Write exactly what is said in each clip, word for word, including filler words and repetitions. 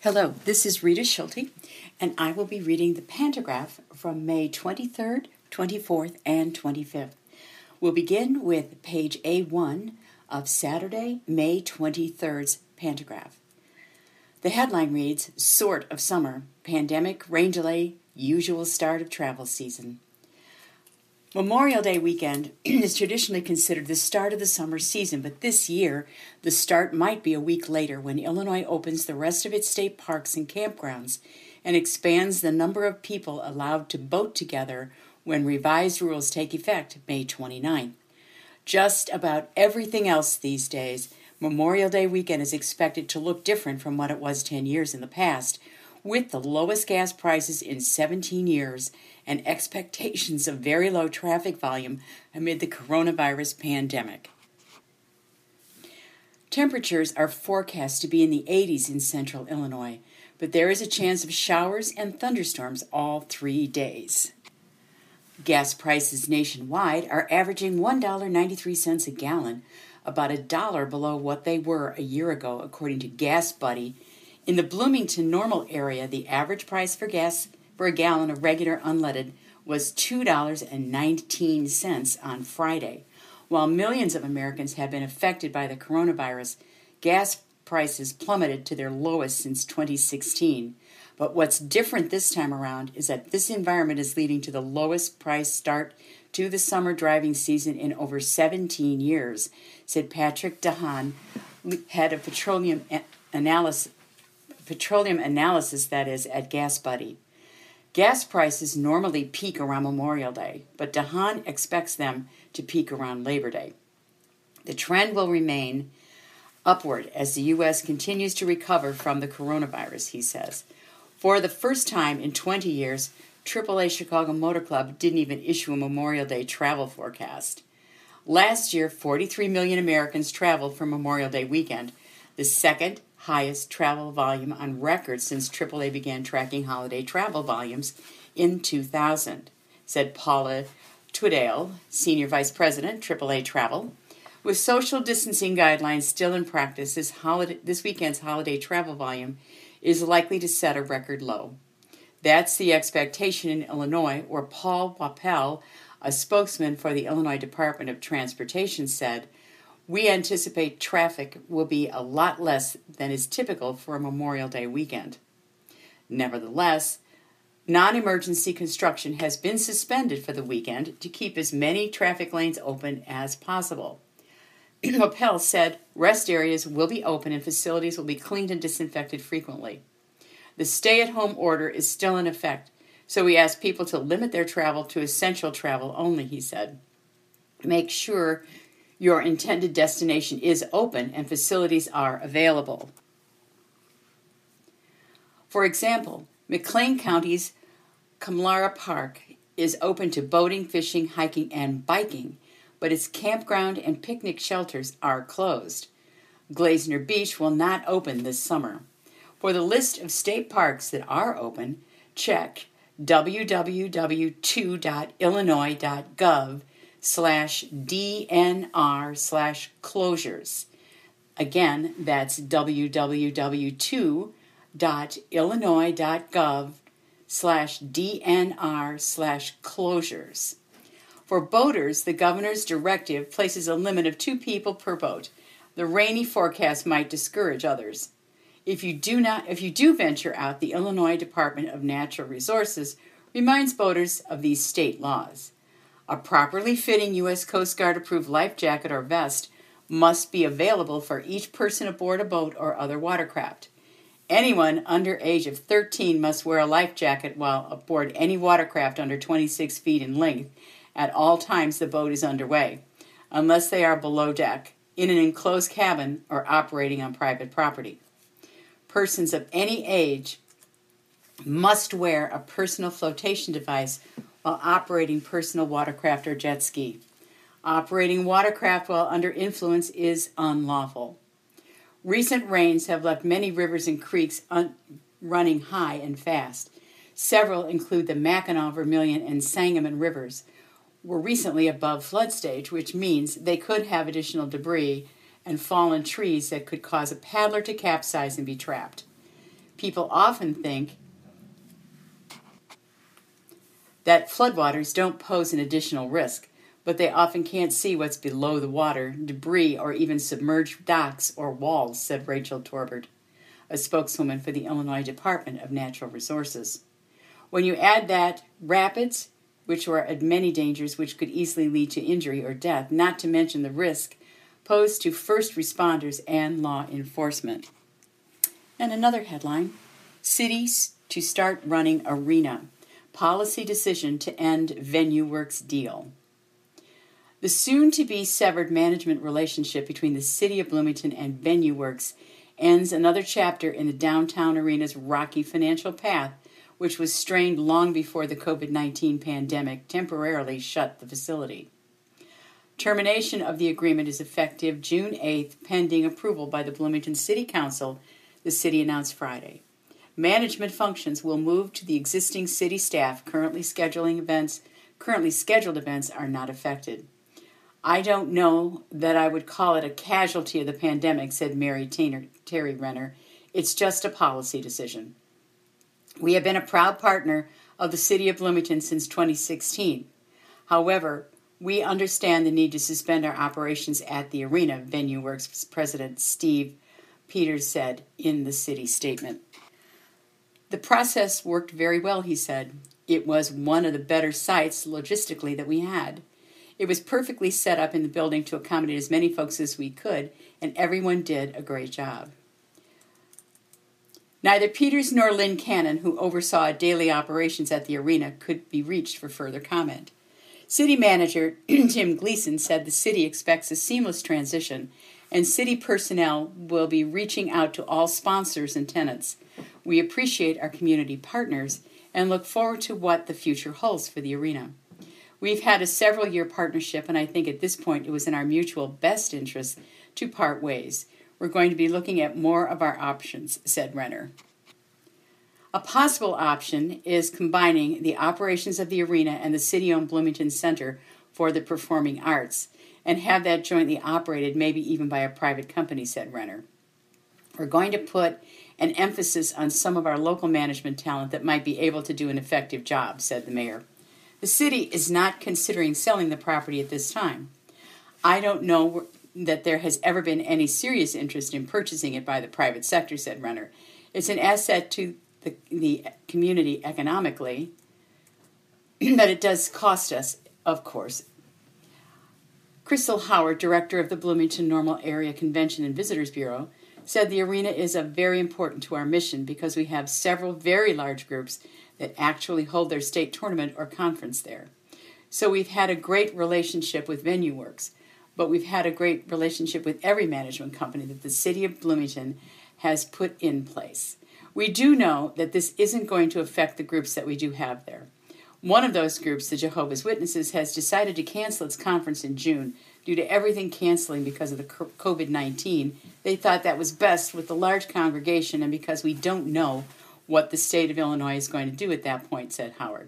Hello, this is Rita Schulte, and I will be reading the pantograph from May twenty-third, twenty-fourth, and twenty-fifth. We'll begin with page A one of Saturday, May twenty-third's pantograph. The headline reads, Sort of Summer, Pandemic, Rain Delay, Usual Start of Travel Season. Memorial Day weekend is traditionally considered the start of the summer season, but this year, the start might be a week later when Illinois opens the rest of its state parks and campgrounds and expands the number of people allowed to boat together when revised rules take effect May twenty-ninth. Just about everything else these days, Memorial Day weekend is expected to look different from what it was ten years in the past, with the lowest gas prices in seventeen years and expectations of very low traffic volume amid the coronavirus pandemic. Temperatures are forecast to be in the eighties in central Illinois, but there is a chance of showers and thunderstorms all three days. Gas prices nationwide are averaging one dollar and ninety-three cents a gallon, about a dollar below what they were a year ago, according to Gas Buddy. In the Bloomington Normal area, the average price for gas for a gallon of regular unleaded was two dollars and nineteen cents on Friday. While millions of Americans have been affected by the coronavirus, gas prices plummeted to their lowest since twenty sixteen. But what's different this time around is that this environment is leading to the lowest price start to the summer driving season in over seventeen years, said Patrick DeHaan, head of petroleum analysis, petroleum analysis that is, at Gas Buddy. Gas prices normally peak around Memorial Day, but DeHaan expects them to peak around Labor Day. The trend will remain upward as the U S continues to recover from the coronavirus, he says. For the first time in twenty years, triple A Chicago Motor Club didn't even issue a Memorial Day travel forecast. Last year, forty-three million Americans traveled for Memorial Day weekend, the second highest travel volume on record since triple A began tracking holiday travel volumes in two thousand, said Paula Twidale, Senior Vice President, triple A Travel. With social distancing guidelines still in practice, this, holiday, this weekend's holiday travel volume is likely to set a record low. That's the expectation in Illinois, where Paul Wappel, a spokesman for the Illinois Department of Transportation, said, We anticipate traffic will be a lot less than is typical for a Memorial Day weekend. Nevertheless, non-emergency construction has been suspended for the weekend to keep as many traffic lanes open as possible. Wappel said rest areas will be open and facilities will be cleaned and disinfected frequently. The stay-at-home order is still in effect, so we ask people to limit their travel to essential travel only, he said. Make sure your intended destination is open and facilities are available. For example, McLean County's Kamlara Park is open to boating, fishing, hiking, and biking, but its campground and picnic shelters are closed. Glazner Beach will not open this summer. For the list of state parks that are open, check w w w dot two dot illinois dot gov slash DNR slash closures. Again, that's w w w dot two dot illinois dot gov slash DNR slash closures. For boaters, the governor's directive places a limit of two people per boat. The rainy forecast might discourage others. If you do not, if you do venture out, the Illinois Department of Natural Resources reminds boaters of these state laws. A properly fitting U S Coast Guard approved life jacket or vest must be available for each person aboard a boat or other watercraft. Anyone under age of thirteen must wear a life jacket while aboard any watercraft under twenty-six feet in length at all times the boat is underway, unless they are below deck, in an enclosed cabin, or operating on private property. Persons of any age must wear a personal flotation device while operating personal watercraft or jet ski. Operating watercraft while under influence is unlawful. Recent rains have left many rivers and creeks un- running high and fast. Several include the Mackinac, Vermilion, and Sangamon rivers, were recently above flood stage, which means they could have additional debris and fallen trees that could cause a paddler to capsize and be trapped. People often think that floodwaters don't pose an additional risk, but they often can't see what's below the water, debris, or even submerged docks or walls, said Rachel Torbert, a spokeswoman for the Illinois Department of Natural Resources. When you add that rapids, which are at many dangers which could easily lead to injury or death, not to mention the risk posed to first responders and law enforcement. And another headline, cities to start running arena. Policy decision to end VenueWorks deal. The soon-to-be severed management relationship between the City of Bloomington and VenueWorks ends another chapter in the downtown arena's rocky financial path, which was strained long before the covid nineteen pandemic temporarily shut the facility. Termination of the agreement is effective June eighth, pending approval by the Bloomington City Council, the city announced Friday. Management functions will move to the existing city staff. Currently scheduling events, currently scheduled events are not affected. I don't know that I would call it a casualty of the pandemic, said Mary Tainer, Terry Renner. It's just a policy decision. We have been a proud partner of the City of Bloomington since twenty sixteen. However, we understand the need to suspend our operations at the arena, VenueWorks President Steve Peters said in the city statement. The process worked very well, he said. It was one of the better sites logistically that we had. It was perfectly set up in the building to accommodate as many folks as we could, and everyone did a great job. Neither Peters nor Lynn Cannon, who oversaw daily operations at the arena, could be reached for further comment. City Manager Tim Gleason said the city expects a seamless transition, and city personnel will be reaching out to all sponsors and tenants. We appreciate our community partners and look forward to what the future holds for the arena. We've had a several-year partnership, and I think at this point it was in our mutual best interest to part ways. We're going to be looking at more of our options, said Renner. A possible option is combining the operations of the arena and the city-owned Bloomington Center for the Performing Arts, and have that jointly operated, maybe even by a private company, said Renner. We're going to put an emphasis on some of our local management talent that might be able to do an effective job, said the mayor. The city is not considering selling the property at this time. I don't know that there has ever been any serious interest in purchasing it by the private sector, said Renner. It's an asset to the, the community economically, but it does cost us, of course. Crystal Howard, director of the Bloomington Normal Area Convention and Visitors Bureau, said the arena is a very important to our mission because we have several very large groups that actually hold their state tournament or conference there. So we've had a great relationship with VenueWorks, but we've had a great relationship with every management company that the city of Bloomington has put in place. We do know that this isn't going to affect the groups that we do have there. One of those groups, the Jehovah's Witnesses, has decided to cancel its conference in June due to everything canceling because of the covid nineteen. They thought that was best with the large congregation and because we don't know what the state of Illinois is going to do at that point, said Howard.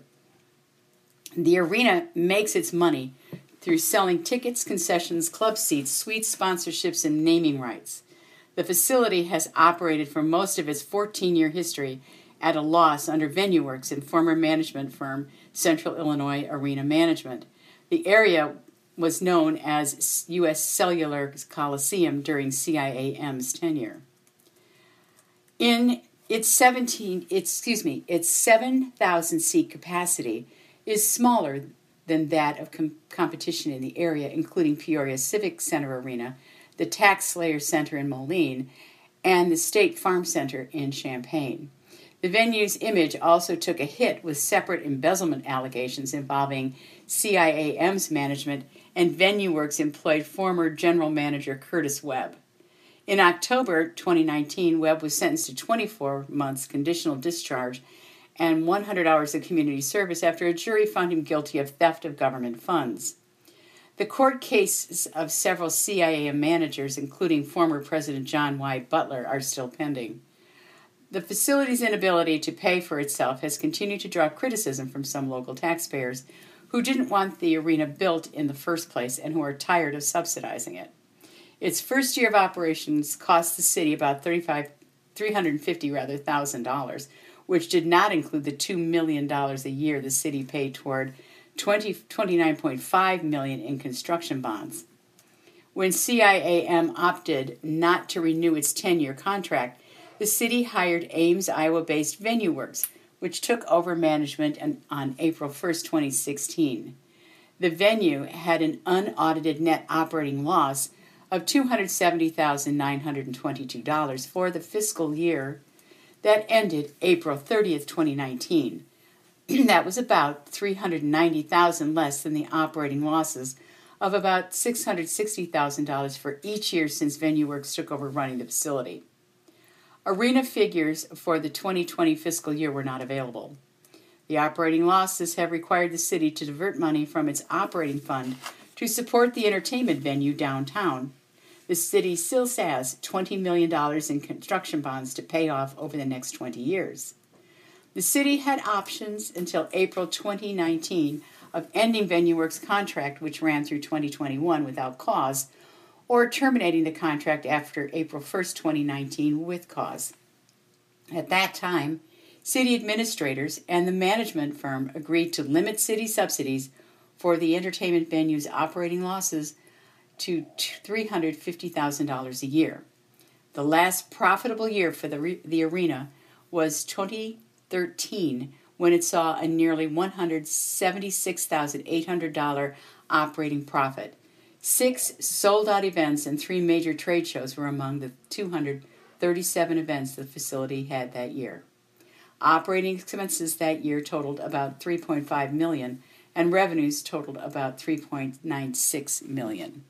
The arena makes its money through selling tickets, concessions, club seats, suites, sponsorships, and naming rights. The facility has operated for most of its fourteen-year history at a loss under VenueWorks and former management firm Central Illinois Arena Management. The area was known as U S Cellular Coliseum during C I A M's tenure. In its seventeen, excuse me, its seven thousand seat capacity is smaller than that of com- competition in the area, including Peoria Civic Center Arena, the Tax Slayer Center in Moline, and the State Farm Center in Champaign. The venue's image also took a hit with separate embezzlement allegations involving C I A M's management, and VenueWorks employed former general manager Curtis Webb. In October twenty nineteen, Webb was sentenced to twenty-four months conditional discharge and one hundred hours of community service after a jury found him guilty of theft of government funds. The court cases of several C I A M managers, including former President John Y. Butler, are still pending. The facility's inability to pay for itself has continued to draw criticism from some local taxpayers who didn't want the arena built in the first place and who are tired of subsidizing it. Its first year of operations cost the city about thirty-five three hundred fifty rather thousand dollars, which did not include the two million dollars a year the city paid toward twenty-nine point five million dollars in construction bonds. When C I A M opted not to renew its ten-year contract, the city hired Ames, Iowa-based VenueWorks, which took over management on April first, twenty sixteen. The venue had an unaudited net operating loss of two hundred seventy thousand nine hundred twenty-two dollars for the fiscal year that ended April thirtieth, twenty nineteen. That was about three hundred ninety thousand dollars less than the operating losses of about six hundred sixty thousand dollars for each year since VenueWorks took over running the facility. Arena figures for the twenty twenty fiscal year were not available. The operating losses have required the city to divert money from its operating fund to support the entertainment venue downtown. The city still has twenty million dollars in construction bonds to pay off over the next twenty years. The city had options until April twenty nineteen of ending VenueWorks' contract, which ran through twenty twenty-one without cause, or terminating the contract after April first, twenty nineteen with cause. At that time, city administrators and the management firm agreed to limit city subsidies for the entertainment venue's operating losses to three hundred fifty thousand dollars a year. The last profitable year for the, re- the arena was twenty thirteen, when it saw a nearly one hundred seventy-six thousand eight hundred dollars operating profit. Six sold-out events and three major trade shows were among the two hundred thirty-seven events the facility had that year. Operating expenses that year totaled about three point five million dollars, and revenues totaled about three point nine six million dollars.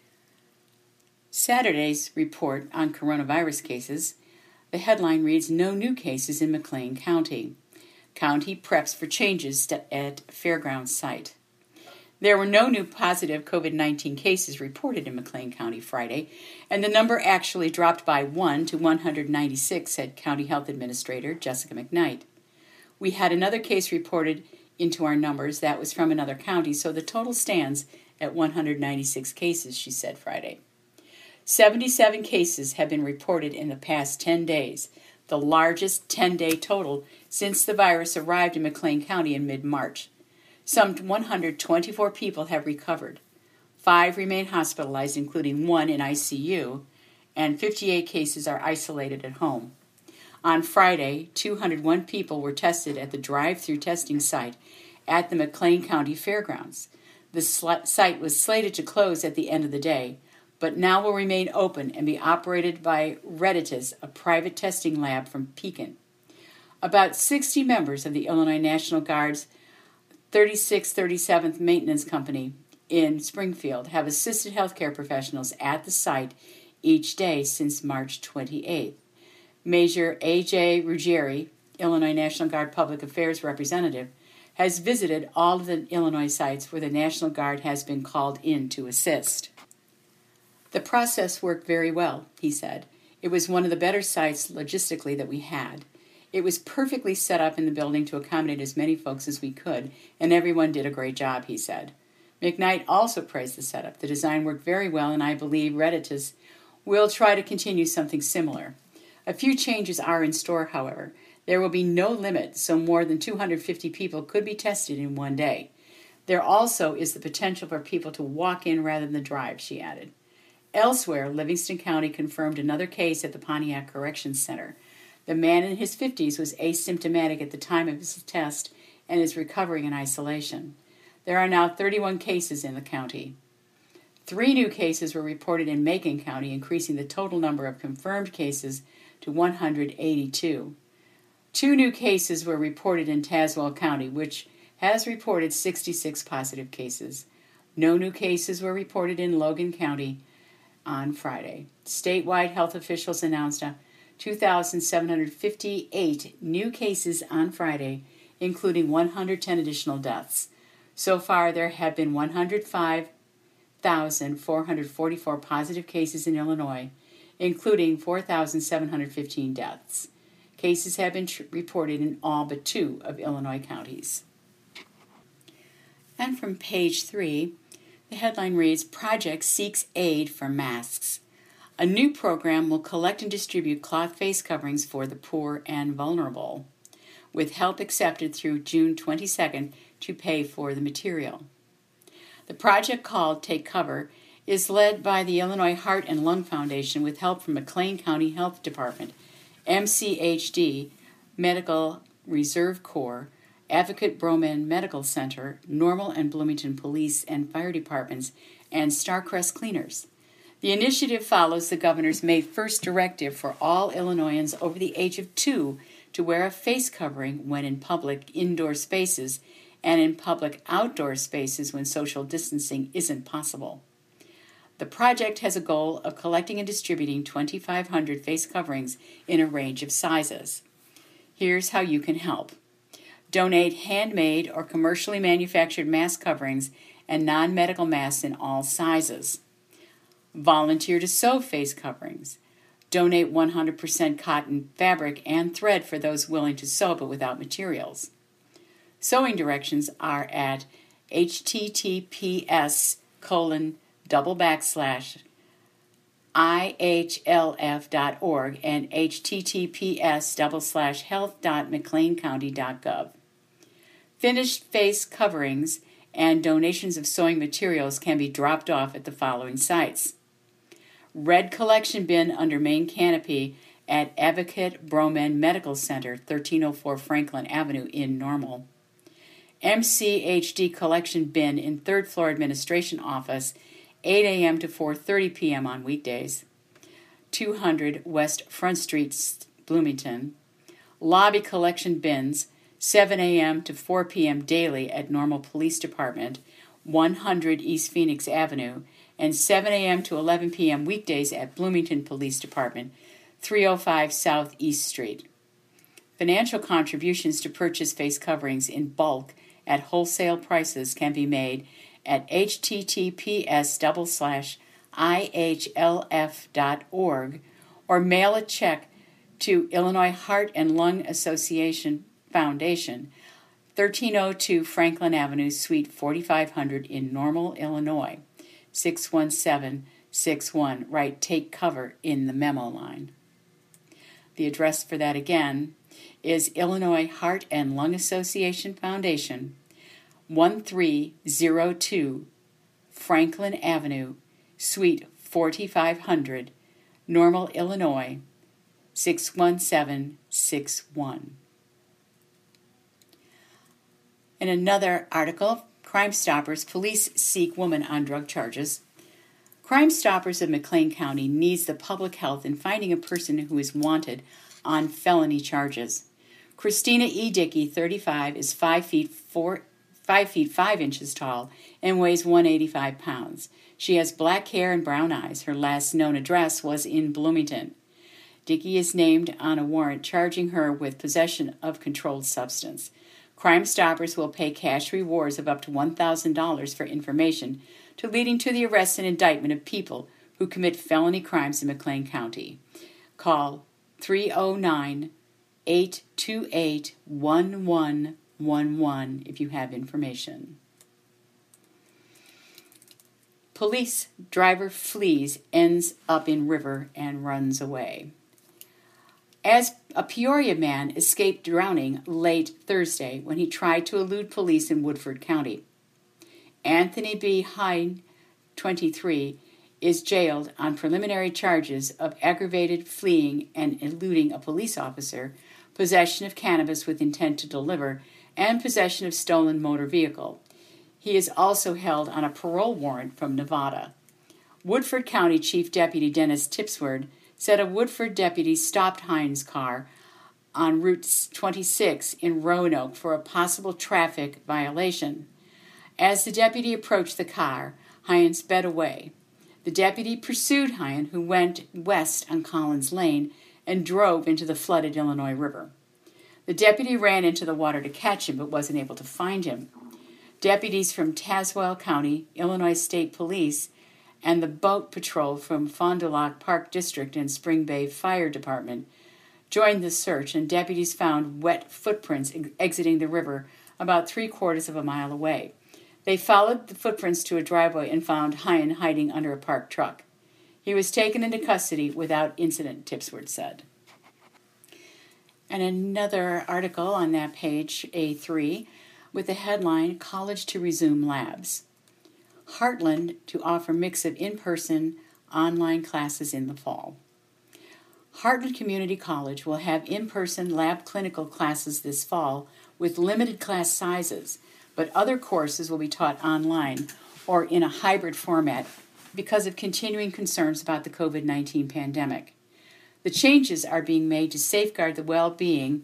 Saturday's report on coronavirus cases, the headline reads, "No new cases in McLean County. County preps for changes at fairgrounds site." There were no new positive COVID nineteen cases reported in McLean County Friday, and the number actually dropped by one to one hundred ninety-six, said County Health Administrator Jessica McKnight. "We had another case reported into our numbers that was from another county, so the total stands at one hundred ninety-six cases," she said Friday. seventy-seven cases have been reported in the past ten days, the largest ten-day total since the virus arrived in McLean County in mid-March. Some one hundred twenty-four people have recovered. Five remain hospitalized, including one in I C U, and fifty-eight cases are isolated at home. On Friday, two hundred one people were tested at the drive-through testing site at the McLean County Fairgrounds. The sl- site was slated to close at the end of the day, but now will remain open and be operated by Redditus, a private testing lab from Pekin. About sixty members of the Illinois National Guard's thirty-sixth thirty-seventh Maintenance Company in Springfield have assisted healthcare professionals at the site each day since March twenty-eighth. Major A J Ruggieri, Illinois National Guard Public Affairs Representative, has visited all of the Illinois sites where the National Guard has been called in to assist. "The process worked very well," he said. "It was one of the better sites logistically that we had. It was perfectly set up in the building to accommodate as many folks as we could, and everyone did a great job," he said. McKnight also praised the setup. "The design worked very well, and I believe Redditus will try to continue something similar. A few changes are in store, however. There will be no limit, so more than two hundred fifty people could be tested in one day. There also is the potential for people to walk in rather than drive," she added. Elsewhere, Livingston County confirmed another case at the Pontiac Corrections Center. The man in his fifties was asymptomatic at the time of his test and is recovering in isolation. There are now thirty-one cases in the county. Three new cases were reported in Macon County, increasing the total number of confirmed cases to one hundred eighty-two. Two new cases were reported in Tazewell County, which has reported sixty-six positive cases. No new cases were reported in Logan County on Friday. Statewide health officials announced a two thousand seven hundred fifty-eight new cases on Friday, including one hundred ten additional deaths. So far, there have been one hundred five thousand four hundred forty-four positive cases in Illinois, including four thousand seven hundred fifteen deaths. Cases have been tr- reported in all but two of Illinois counties. And from page three, the headline reads, "Project Seeks Aid for Masks." A new program will collect and distribute cloth face coverings for the poor and vulnerable, with help accepted through June twenty-second to pay for the material. The project, called Take Cover, is led by the Illinois Heart and Lung Foundation with help from McLean County Health Department, M C H D, Medical Reserve Corps, Advocate Broman Medical Center, Normal and Bloomington Police and Fire Departments, and Starcrest Cleaners. The initiative follows the governor's May first directive for all Illinoisans over the age of two to wear a face covering when in public indoor spaces and in public outdoor spaces when social distancing isn't possible. The project has a goal of collecting and distributing twenty-five hundred face coverings in a range of sizes. Here's how you can help. Donate handmade or commercially manufactured mask coverings and non-medical masks in all sizes. Volunteer to sew face coverings. Donate one hundred percent cotton fabric and thread for those willing to sew but without materials. Sewing directions are at https colon double backslash ihlf dot org and https double slash health dot mcleancounty dot gov. Finished face coverings and donations of sewing materials can be dropped off at the following sites. Red Collection Bin under Main Canopy at Advocate Broman Medical Center, thirteen oh four Franklin Avenue in Normal. M C H D Collection Bin in third floor Administration Office, eight a.m. to four thirty p.m. on weekdays. two hundred West Front Street, Bloomington. Lobby Collection Bins, seven a.m. to four p.m. daily at Normal Police Department, one hundred East Phoenix Avenue, and seven a.m. to eleven p.m. weekdays at Bloomington Police Department, three oh five South East Street. Financial contributions to purchase face coverings in bulk at wholesale prices can be made at https double slash ihlf dot org or mail a check to Illinois Heart and Lung Association Foundation, thirteen oh two Franklin Avenue, Suite forty-five hundred in Normal, Illinois, six one seven six one. Write Take Cover in the memo line. The address for that again is Illinois Heart and Lung Association Foundation, thirteen oh two Franklin Avenue, Suite forty-five hundred, Normal, Illinois, six one seven six one. In another article, Crime Stoppers, police seek woman on drug charges. Crime Stoppers of McLean County needs the public health in finding a person who is wanted on felony charges. Christina E. Dickey, thirty-five, is five feet four, five feet five inches tall and weighs one hundred eighty-five pounds. She has black hair and brown eyes. Her last known address was in Bloomington. Dickey is named on a warrant charging her with possession of controlled substance. Crime Stoppers will pay cash rewards of up to one thousand dollars for information to leading to the arrest and indictment of people who commit felony crimes in McLean County. Call three oh nine, eight two eight, one one one one if you have information. Police driver flees, ends up in river, and runs away. As a Peoria man escaped drowning late Thursday when he tried to elude police in Woodford County. Anthony B. Hine, twenty-three, is jailed on preliminary charges of aggravated fleeing and eluding a police officer, possession of cannabis with intent to deliver, and possession of stolen motor vehicle. He is also held on a parole warrant from Nevada. Woodford County Chief Deputy Dennis Tipsword said a Woodford deputy stopped Hines' car on Route twenty-six in Roanoke for a possible traffic violation. As the deputy approached the car, Hines sped away. The deputy pursued Hines, who went west on Collins Lane and drove into the flooded Illinois River. The deputy ran into the water to catch him but wasn't able to find him. Deputies from Tazewell County, Illinois State Police, and the boat patrol from Fond du Lac Park District and Spring Bay Fire Department joined the search, and deputies found wet footprints ex- exiting the river about three quarters of a mile away. They followed the footprints to a driveway and found Hine hiding under a parked truck. He was taken into custody without incident, Tipsworth said. And another article on that page, A three, with the headline, College to Resume Labs. Heartland to offer mix of in-person, online classes in the fall. Heartland Community College will have in-person lab clinical classes this fall with limited class sizes, but other courses will be taught online or in a hybrid format because of continuing concerns about the covid nineteen pandemic. The changes are being made to safeguard the well-being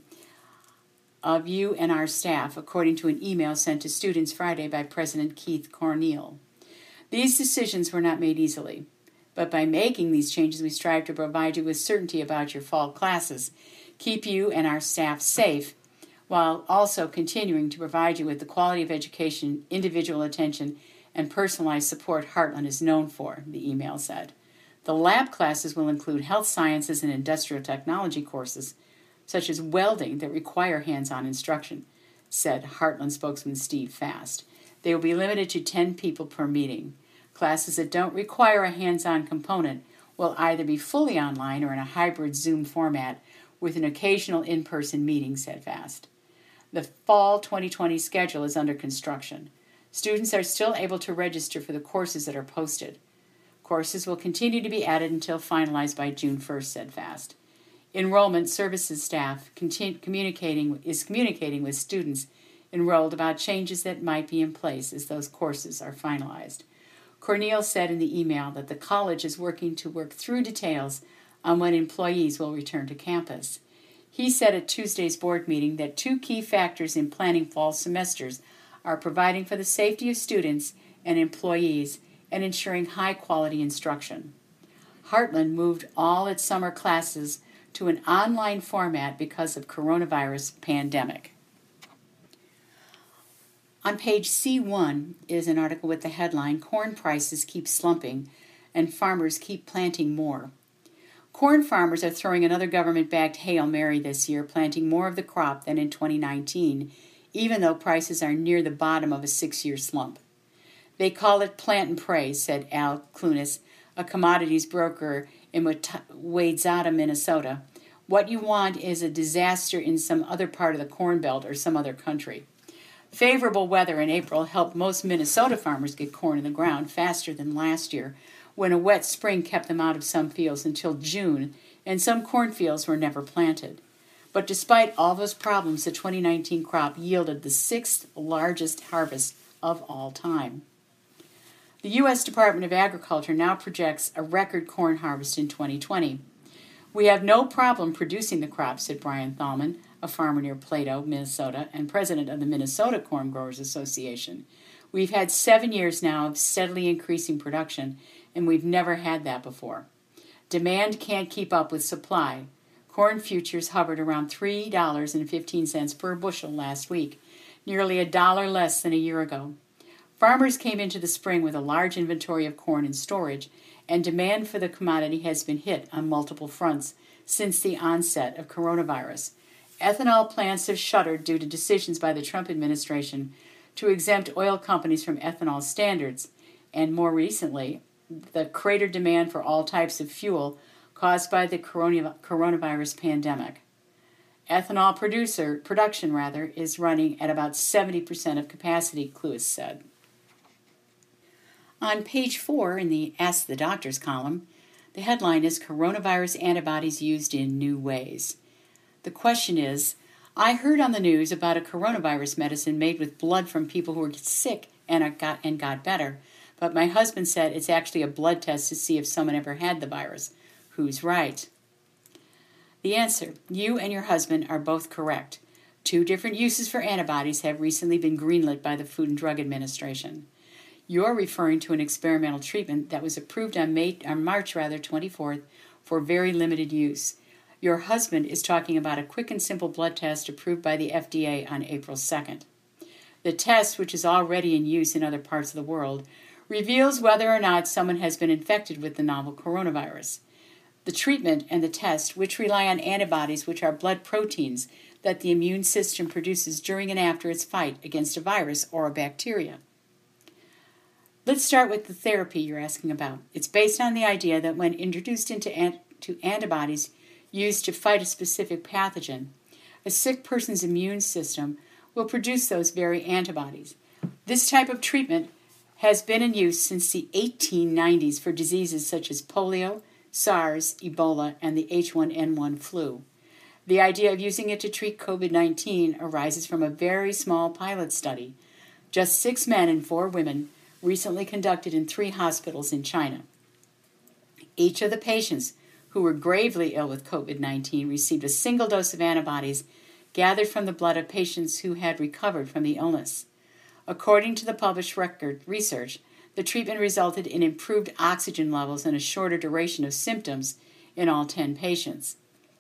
of you and our staff, according to an email sent to students Friday by President Keith Corneal. These decisions were not made easily, but by making these changes, we strive to provide you with certainty about your fall classes, keep you and our staff safe, while also continuing to provide you with the quality of education, individual attention, and personalized support Heartland is known for, the email said. The lab classes will include health sciences and industrial technology courses, such as welding that require hands-on instruction, said Heartland spokesman Steve Fast. They will be limited to ten people per meeting. Classes that don't require a hands-on component will either be fully online or in a hybrid Zoom format with an occasional in-person meeting, said Fast. The fall twenty twenty schedule is under construction. Students are still able to register for the courses that are posted. Courses will continue to be added until finalized by June first, said Fast. Enrollment services staff continue communicating is communicating with students enrolled about changes that might be in place as those courses are finalized. Corneal said in the email that the college is working to work through details on when employees will return to campus. He said at Tuesday's board meeting that two key factors in planning fall semesters are providing for the safety of students and employees and ensuring high-quality instruction. Heartland moved all its summer classes to an online format because of coronavirus pandemic. On page C one is an article with the headline, Corn Prices Keep Slumping and Farmers Keep Planting More. Corn farmers are throwing another government-backed Hail Mary this year, planting more of the crop than in twenty nineteen, even though prices are near the bottom of a six-year slump. They call it plant and pray, said Al Clunas, a commodities broker in Wayzata, Minnesota. What you want is a disaster in some other part of the Corn Belt or some other country. Favorable weather in April helped most Minnesota farmers get corn in the ground faster than last year, when a wet spring kept them out of some fields until June, and some cornfields were never planted. But despite all those problems, the twenty nineteen crop yielded the sixth largest harvest of all time. The U S Department of Agriculture now projects a record corn harvest in twenty twenty. We have no problem producing the crop, said Brian Thalman, a farmer near Plato, Minnesota, and president of the Minnesota Corn Growers Association. We've had seven years now of steadily increasing production, and we've never had that before. Demand can't keep up with supply. Corn futures hovered around three dollars and fifteen cents per bushel last week, nearly a dollar less than a year ago. Farmers came into the spring with a large inventory of corn in storage, and demand for the commodity has been hit on multiple fronts since the onset of coronavirus. Ethanol plants have shuttered due to decisions by the Trump administration to exempt oil companies from ethanol standards, and more recently, the crater demand for all types of fuel caused by the coronavirus pandemic. Ethanol producer production rather is running at about seventy percent of capacity, Cluas said. On page four in the Ask the Doctors column, the headline is Coronavirus Antibodies Used in New Ways. The question is, I heard on the news about a coronavirus medicine made with blood from people who were sick and got, and got better, but my husband said it's actually a blood test to see if someone ever had the virus. Who's right? The answer, you and your husband are both correct. Two different uses for antibodies have recently been greenlit by the Food and Drug Administration. You're referring to an experimental treatment that was approved on, May, on March rather twenty-fourth for very limited use. Your husband is talking about a quick and simple blood test approved by the F D A on April second. The test, which is already in use in other parts of the world, reveals whether or not someone has been infected with the novel coronavirus. The treatment and the test, which rely on antibodies, which are blood proteins that the immune system produces during and after its fight against a virus or a bacteria. Let's start with the therapy you're asking about. It's based on the idea that when introduced into ant- to antibodies used to fight a specific pathogen, a sick person's immune system will produce those very antibodies. This type of treatment has been in use since the eighteen nineties for diseases such as polio, SARS, Ebola, and the H one N one flu. The idea of using it to treat covid nineteen arises from a very small pilot study, just six men and four women, recently conducted in three hospitals in China. Each of the patients who were gravely ill with covid nineteen received a single dose of antibodies gathered from the blood of patients who had recovered from the illness. According to the published record research, the treatment resulted in improved oxygen levels and a shorter duration of symptoms in all ten patients.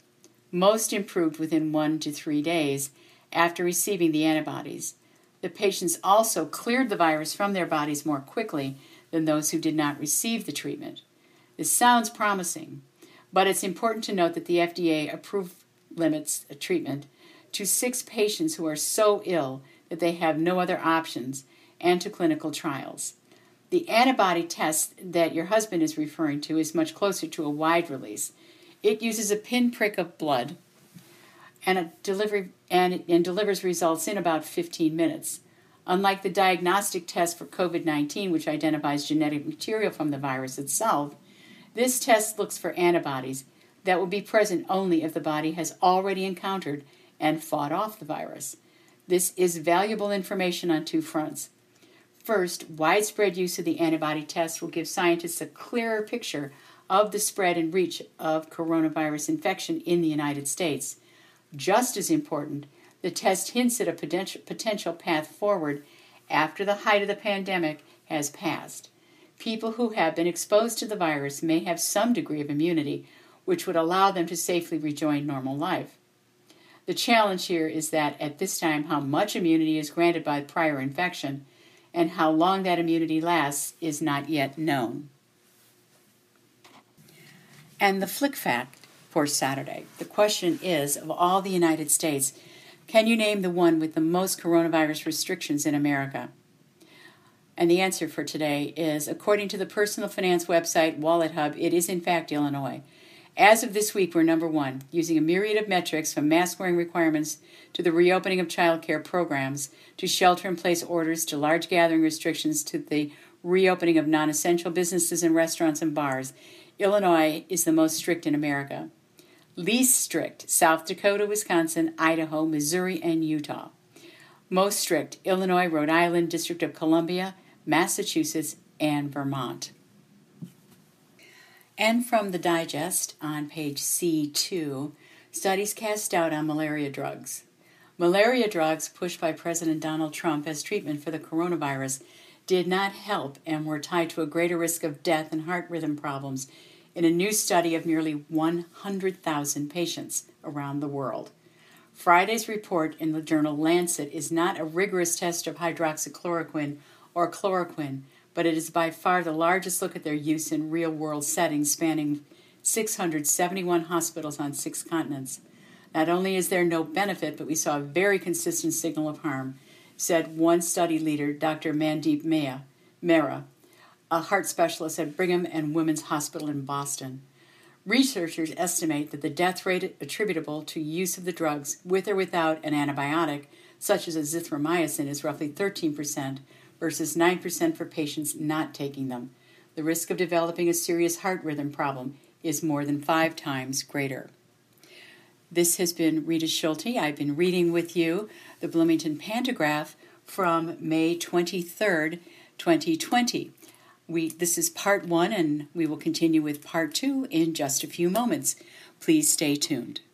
Most improved within one to three days after receiving the antibodies. The patients also cleared the virus from their bodies more quickly than those who did not receive the treatment. This sounds promising, but it's important to note that the F D A approved limits a treatment to six patients who are so ill that they have no other options and to clinical trials. The antibody test that your husband is referring to is much closer to a wide release. It uses a pinprick of blood and, a delivery, and, and delivers results in about fifteen minutes. Unlike the diagnostic test for covid nineteen, which identifies genetic material from the virus itself, this test looks for antibodies that will be present only if the body has already encountered and fought off the virus. This is valuable information on two fronts. First, widespread use of the antibody test will give scientists a clearer picture of the spread and reach of coronavirus infection in the United States. Just as important, the test hints at a potential, potential path forward after the height of the pandemic has passed. People who have been exposed to the virus may have some degree of immunity, which would allow them to safely rejoin normal life. The challenge here is that at this time, how much immunity is granted by prior infection and how long that immunity lasts is not yet known. And the Flick Fact for Saturday. The question is, of all the United States, can you name the one with the most coronavirus restrictions in America? And the answer for today is, according to the personal finance website WalletHub, it is in fact Illinois. As of this week, we're number one, using a myriad of metrics from mask-wearing requirements to the reopening of child care programs to shelter-in-place orders to large gathering restrictions to the reopening of non-essential businesses and restaurants and bars. Illinois is the most strict in America. Least strict, South Dakota, Wisconsin, Idaho, Missouri, and Utah. Most strict, Illinois, Rhode Island, District of Columbia, Massachusetts, and Vermont. And from the digest on page C two, studies cast doubt on malaria drugs. Malaria drugs pushed by President Donald Trump as treatment for the coronavirus did not help and were tied to a greater risk of death and heart rhythm problems in a new study of nearly one hundred thousand patients around the world. Friday's report in the journal Lancet is not a rigorous test of hydroxychloroquine or chloroquine, but it is by far the largest look at their use in real-world settings spanning six hundred seventy-one hospitals on six continents. Not only is there no benefit, but we saw a very consistent signal of harm, said one study leader, Doctor Mandeep Mehra, a heart specialist at Brigham and Women's Hospital in Boston. Researchers estimate that the death rate attributable to use of the drugs, with or without an antibiotic, such as azithromycin, is roughly thirteen percent versus nine percent for patients not taking them. The risk of developing a serious heart rhythm problem is more than five times greater. This has been Rita Schulte. I've been reading with you the Bloomington Pantagraph from May twenty-third, twenty twenty. We, this is part one, and we will continue with part two in just a few moments. Please stay tuned.